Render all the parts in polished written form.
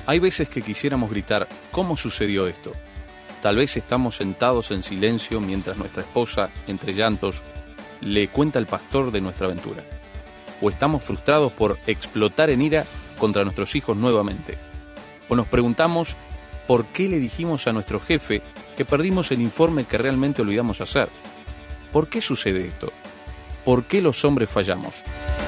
Hay veces que quisiéramos gritar, ¿cómo sucedió esto? Tal vez estamos sentados en silencio mientras nuestra esposa, entre llantos, le cuenta al pastor de nuestra aventura. O estamos frustrados por explotar en ira contra nuestros hijos nuevamente. O nos preguntamos por qué le dijimos a nuestro jefe que perdimos el informe que realmente olvidamos hacer. ¿Por qué sucede esto? ¿Por qué los hombres fallamos?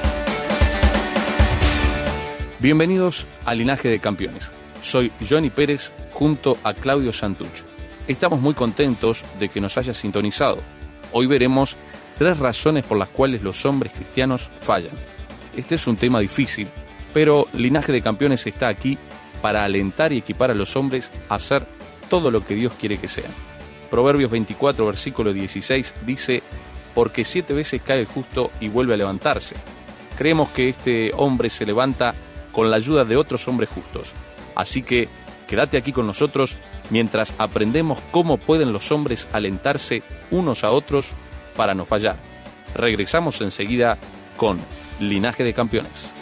Bienvenidos a Linaje de Campeones. Soy Johnny Pérez junto a Claudio Santuch. Estamos muy contentos de que nos hayas sintonizado. Hoy veremos 3 razones por las cuales los hombres cristianos fallan. Este es un tema difícil, pero Linaje de Campeones está aquí para alentar y equipar a los hombres a hacer todo lo que Dios quiere que sean. Proverbios 24, versículo 16 dice: porque 7 veces cae el justo y vuelve a levantarse. Creemos que este hombre se levanta con la ayuda de otros hombres justos. Así que quédate aquí con nosotros mientras aprendemos cómo pueden los hombres alentarse unos a otros para no fallar. Regresamos enseguida con Linaje de Campeones.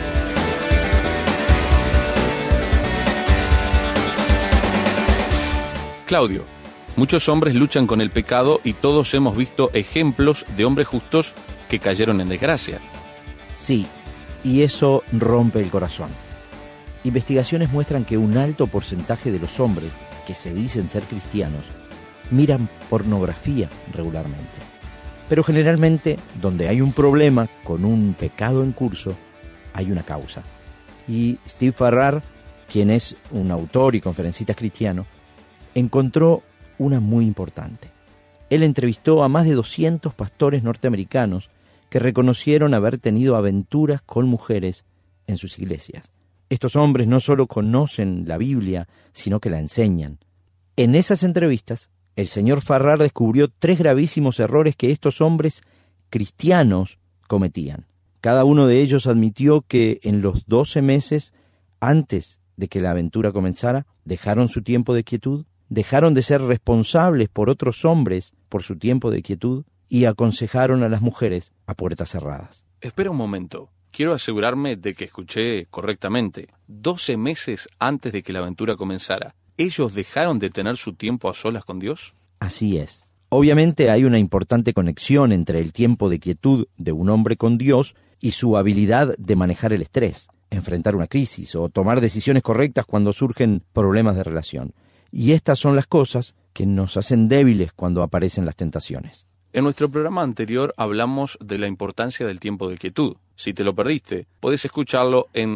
Claudio, muchos hombres luchan con el pecado y todos hemos visto ejemplos de hombres justos que cayeron en desgracia. Sí, y eso rompe el corazón. Investigaciones muestran que un alto porcentaje de los hombres que se dicen ser cristianos miran pornografía regularmente. Pero generalmente, donde hay un problema con un pecado en curso, hay una causa. Y Steve Farrar, quien es un autor y conferencista cristiano, encontró una muy importante. Él entrevistó a más de 200 pastores norteamericanos que reconocieron haber tenido aventuras con mujeres en sus iglesias. Estos hombres no solo conocen la Biblia, sino que la enseñan. En esas entrevistas, el señor Farrar descubrió 3 gravísimos errores que estos hombres cristianos cometían. Cada uno de ellos admitió que en los 12 meses antes de que la aventura comenzara, dejaron su tiempo de quietud, dejaron de ser responsables por otros hombres por su tiempo de quietud y aconsejaron a las mujeres a puertas cerradas. Espera un momento. Quiero asegurarme de que escuché correctamente. 12 meses antes de que la aventura comenzara, ¿ellos dejaron de tener su tiempo a solas con Dios? Así es. Obviamente hay una importante conexión entre el tiempo de quietud de un hombre con Dios y su habilidad de manejar el estrés, enfrentar una crisis o tomar decisiones correctas cuando surgen problemas de relación. Y estas son las cosas que nos hacen débiles cuando aparecen las tentaciones. En nuestro programa anterior hablamos de la importancia del tiempo de quietud. Si te lo perdiste, puedes escucharlo en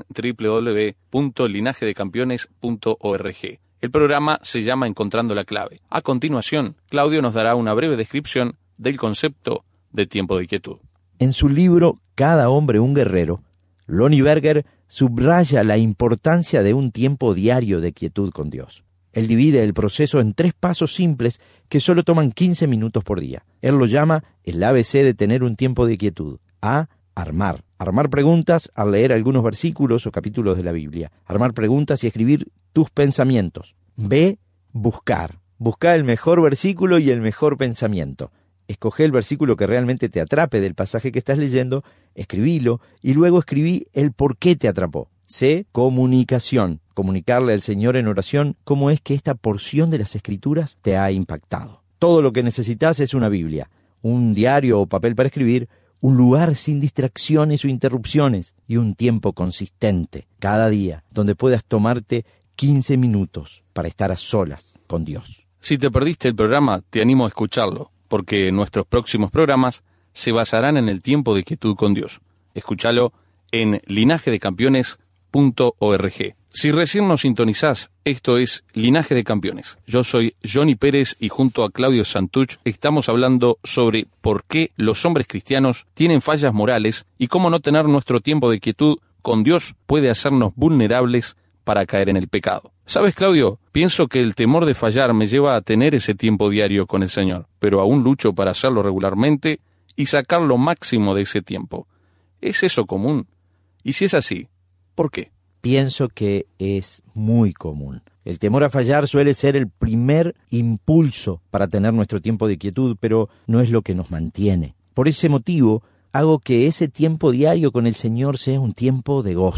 www.linajedecampeones.org. El programa se llama Encontrando la Clave. A continuación, Claudio nos dará una breve descripción del concepto de tiempo de quietud. En su libro Cada hombre un guerrero, Lonnie Berger subraya la importancia de un tiempo diario de quietud con Dios. Él divide el proceso en 3 pasos simples que solo toman 15 minutos por día. Él lo llama el ABC de tener un tiempo de quietud. A. Armar. Armar preguntas al leer algunos versículos o capítulos de la Biblia. Armar preguntas y escribir tus pensamientos. B. Buscar. Buscar el mejor versículo y el mejor pensamiento. Escoge el versículo que realmente te atrape del pasaje que estás leyendo, escribilo y luego escribí el por qué te atrapó. C. Comunicación. Comunicarle al Señor en oración cómo es que esta porción de las Escrituras te ha impactado. Todo lo que necesitas es una Biblia, un diario o papel para escribir, un lugar sin distracciones o interrupciones y un tiempo consistente cada día donde puedas tomarte 15 minutos para estar a solas con Dios. Si te perdiste el programa, te animo a escucharlo, porque nuestros próximos programas se basarán en el tiempo de quietud con Dios. Escúchalo en linajedecampeones.org. Si recién nos sintonizás, esto es Linaje de Campeones. Yo soy Johnny Pérez y junto a Claudio Santuch estamos hablando sobre por qué los hombres cristianos tienen fallas morales y cómo no tener nuestro tiempo de quietud con Dios puede hacernos vulnerables para caer en el pecado. ¿Sabes, Claudio? Pienso que el temor de fallar me lleva a tener ese tiempo diario con el Señor, pero aún lucho para hacerlo regularmente y sacar lo máximo de ese tiempo. ¿Es eso común? Y si es así, ¿por qué? Pienso que es muy común. El temor a fallar suele ser el primer impulso para tener nuestro tiempo de quietud, pero no es lo que nos mantiene. Por ese motivo, hago que ese tiempo diario con el Señor sea un tiempo de gozo,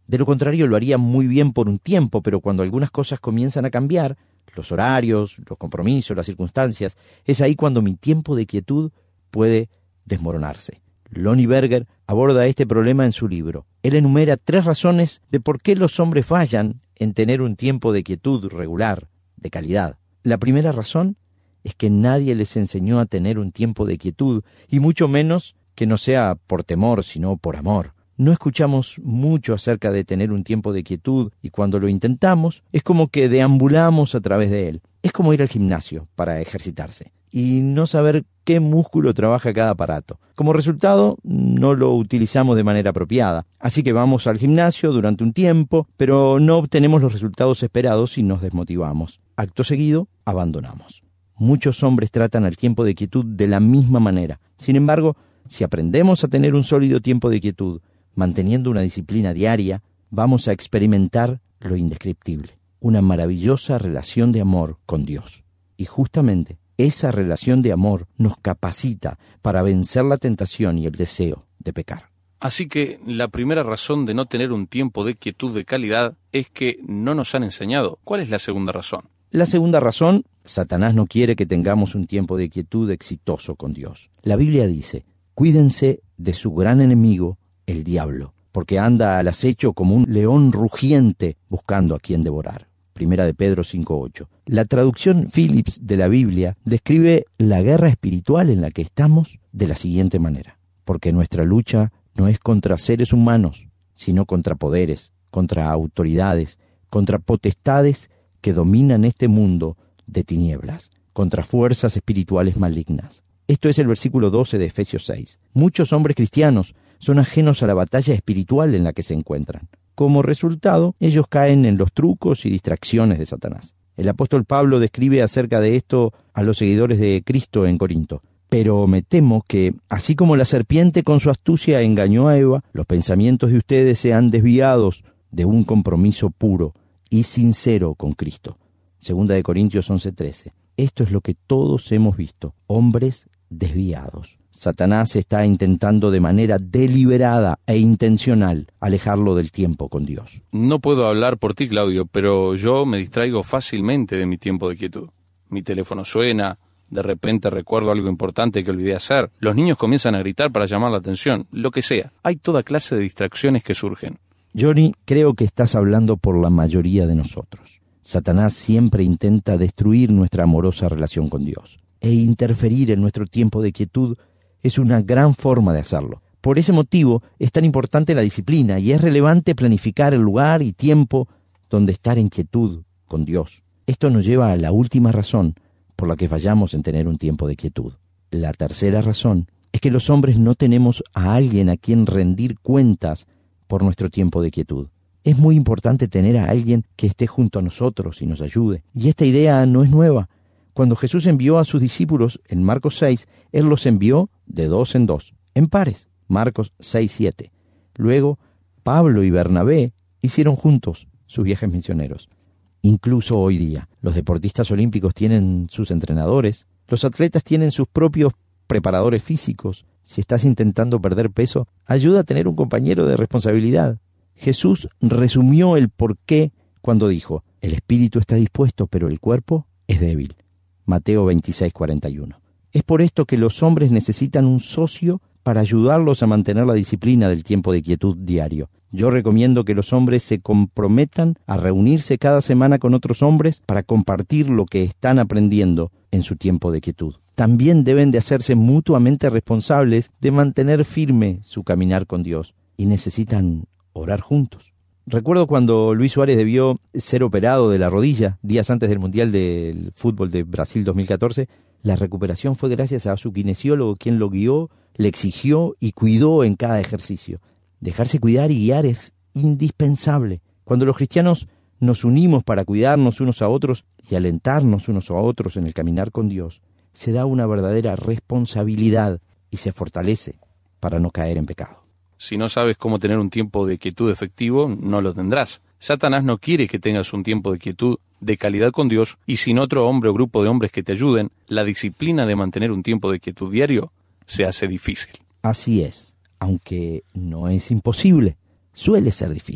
De lo contrario, lo haría muy bien por un tiempo, pero cuando algunas cosas comienzan a cambiar, los horarios, los compromisos, las circunstancias, es ahí cuando mi tiempo de quietud puede desmoronarse. Lonnie Berger aborda este problema en su libro. Él enumera 3 razones de por qué los hombres fallan en tener un tiempo de quietud regular, de calidad. La primera razón es que nadie les enseñó a tener un tiempo de quietud, y mucho menos que no sea por temor, sino por amor. No escuchamos mucho acerca de tener un tiempo de quietud, y cuando lo intentamos, es como que deambulamos a través de él. Es como ir al gimnasio para ejercitarse y no saber qué músculo trabaja cada aparato. Como resultado, no lo utilizamos de manera apropiada. Así que vamos al gimnasio durante un tiempo, pero no obtenemos los resultados esperados y nos desmotivamos. Acto seguido, abandonamos. Muchos hombres tratan al tiempo de quietud de la misma manera. Sin embargo, si aprendemos a tener un sólido tiempo de quietud, manteniendo una disciplina diaria, vamos a experimentar lo indescriptible, una maravillosa relación de amor con Dios. Y justamente esa relación de amor nos capacita para vencer la tentación y el deseo de pecar. Así que la primera razón de no tener un tiempo de quietud de calidad es que no nos han enseñado. ¿Cuál es la segunda razón? La segunda razón, Satanás no quiere que tengamos un tiempo de quietud exitoso con Dios. La Biblia dice: cuídense de su gran enemigo, el diablo, porque anda al acecho como un león rugiente buscando a quien devorar. Primera de Pedro 5:8. La traducción Phillips de la Biblia describe la guerra espiritual en la que estamos de la siguiente manera: porque nuestra lucha no es contra seres humanos, sino contra poderes, contra autoridades, contra potestades que dominan este mundo de tinieblas, contra fuerzas espirituales malignas. Esto es el versículo 12 de Efesios 6. Muchos hombres cristianos son ajenos a la batalla espiritual en la que se encuentran. Como resultado, ellos caen en los trucos y distracciones de Satanás. El apóstol Pablo describe acerca de esto a los seguidores de Cristo en Corinto. Pero me temo que, así como la serpiente con su astucia engañó a Eva, los pensamientos de ustedes sean desviados de un compromiso puro y sincero con Cristo. Segunda de Corintios 11:13. Esto es lo que todos hemos visto: hombres desviados. Satanás está intentando de manera deliberada e intencional alejarlo del tiempo con Dios. No puedo hablar por ti, Claudio, pero yo me distraigo fácilmente de mi tiempo de quietud. Mi teléfono suena, de repente recuerdo algo importante que olvidé hacer, los niños comienzan a gritar para llamar la atención, lo que sea. Hay toda clase de distracciones que surgen. Johnny, creo que estás hablando por la mayoría de nosotros. Satanás siempre intenta destruir nuestra amorosa relación con Dios, e interferir en nuestro tiempo de quietud es una gran forma de hacerlo. Por ese motivo es tan importante la disciplina y es relevante planificar el lugar y tiempo donde estar en quietud con Dios. Esto nos lleva a la última razón por la que fallamos en tener un tiempo de quietud. La tercera razón es que los hombres no tenemos a alguien a quien rendir cuentas por nuestro tiempo de quietud. Es muy importante tener a alguien que esté junto a nosotros y nos ayude. Y esta idea no es nueva. Cuando Jesús envió a sus discípulos en Marcos 6, Él los envió de 2 en 2, en pares, Marcos 6:7. Luego, Pablo y Bernabé hicieron juntos sus viajes misioneros. Incluso hoy día, los deportistas olímpicos tienen sus entrenadores, los atletas tienen sus propios preparadores físicos. Si estás intentando perder peso, ayuda a tener un compañero de responsabilidad. Jesús resumió el porqué cuando dijo: el espíritu está dispuesto, pero el cuerpo es débil. Mateo 26:41. Es por esto que los hombres necesitan un socio para ayudarlos a mantener la disciplina del tiempo de quietud diario. Yo recomiendo que los hombres se comprometan a reunirse cada semana con otros hombres para compartir lo que están aprendiendo en su tiempo de quietud. También deben de hacerse mutuamente responsables de mantener firme su caminar con Dios y necesitan orar juntos. Recuerdo cuando Luis Suárez debió ser operado de la rodilla días antes del Mundial del Fútbol de Brasil 2014. La recuperación fue gracias a su kinesiólogo, quien lo guió, le exigió y cuidó en cada ejercicio. Dejarse cuidar y guiar es indispensable. Cuando los cristianos nos unimos para cuidarnos unos a otros y alentarnos unos a otros en el caminar con Dios, se da una verdadera responsabilidad y se fortalece para no caer en pecado. Si no sabes cómo tener un tiempo de quietud efectivo, no lo tendrás. Satanás no quiere que tengas un tiempo de quietud de calidad con Dios, y sin otro hombre o grupo de hombres que te ayuden, la disciplina de mantener un tiempo de quietud diario se hace difícil. Así es, aunque no es imposible, suele ser difícil.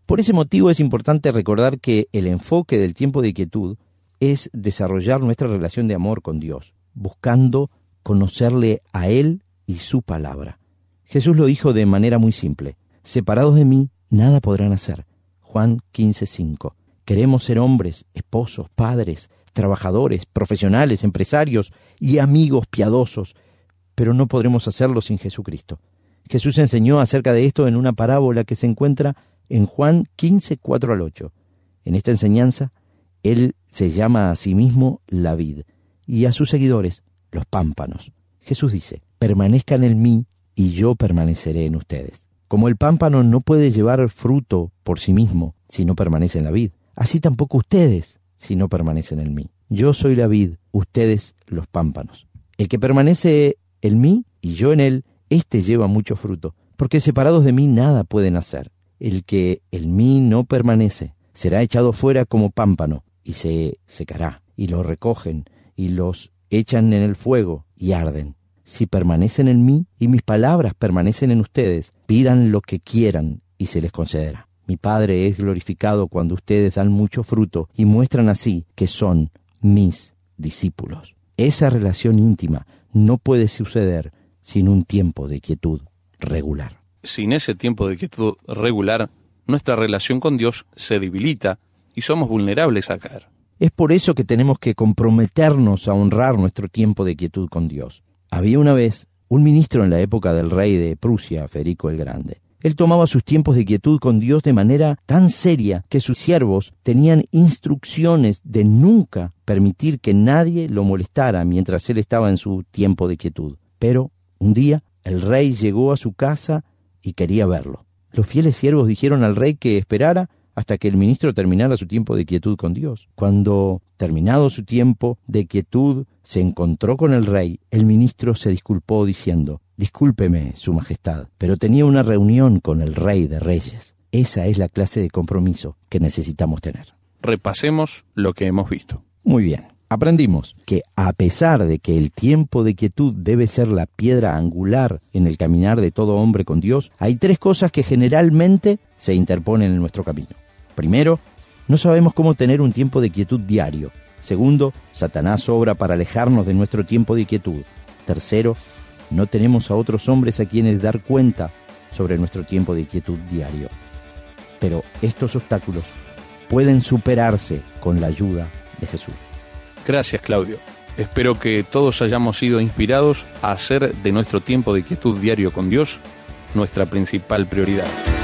Por ese motivo es importante recordar que el enfoque del tiempo de quietud es desarrollar nuestra relación de amor con Dios, buscando conocerle a Él y su palabra. Jesús lo dijo de manera muy simple: separados de mí, nada podrán hacer. Juan 15:5. Queremos ser hombres, esposos, padres, trabajadores, profesionales, empresarios y amigos piadosos, pero no podremos hacerlo sin Jesucristo. Jesús enseñó acerca de esto en una parábola que se encuentra en Juan 15:4-8. En esta enseñanza, Él se llama a sí mismo la vid y a sus seguidores los pámpanos. Jesús dice: permanezcan en mí y yo permaneceré en ustedes. Como el pámpano no puede llevar fruto por sí mismo si no permanece en la vid, así tampoco ustedes si no permanecen en mí. Yo soy la vid, ustedes los pámpanos. El que permanece en mí y yo en él, éste lleva mucho fruto, porque separados de mí nada pueden hacer. El que en mí no permanece será echado fuera como pámpano y se secará, y lo recogen y los echan en el fuego y arden. Si permanecen en mí y mis palabras permanecen en ustedes, pidan lo que quieran y se les concederá. Mi Padre es glorificado cuando ustedes dan mucho fruto y muestran así que son mis discípulos. Esa relación íntima no puede suceder sin un tiempo de quietud regular. Sin ese tiempo de quietud regular, nuestra relación con Dios se debilita y somos vulnerables a caer. Es por eso que tenemos que comprometernos a honrar nuestro tiempo de quietud con Dios. Había una vez un ministro en la época del rey de Prusia, Federico el Grande. Él tomaba sus tiempos de quietud con Dios de manera tan seria que sus siervos tenían instrucciones de nunca permitir que nadie lo molestara mientras él estaba en su tiempo de quietud. Pero un día el rey llegó a su casa y quería verlo. Los fieles siervos dijeron al rey que esperara hasta que el ministro terminara su tiempo de quietud con Dios. Cuando, terminado su tiempo de quietud, se encontró con el rey, el ministro se disculpó diciendo: «Discúlpeme, su majestad, pero tenía una reunión con el rey de reyes». Esa es la clase de compromiso que necesitamos tener. Repasemos lo que hemos visto. Muy bien. Aprendimos que a pesar de que el tiempo de quietud debe ser la piedra angular en el caminar de todo hombre con Dios, hay tres cosas que generalmente se interponen en nuestro camino. Primero, no sabemos cómo tener un tiempo de quietud diario. Segundo, Satanás obra para alejarnos de nuestro tiempo de quietud. Tercero, no tenemos a otros hombres a quienes dar cuenta sobre nuestro tiempo de quietud diario. Pero estos obstáculos pueden superarse con la ayuda de Jesús. Gracias, Claudio. Espero que todos hayamos sido inspirados a hacer de nuestro tiempo de quietud diario con Dios nuestra principal prioridad.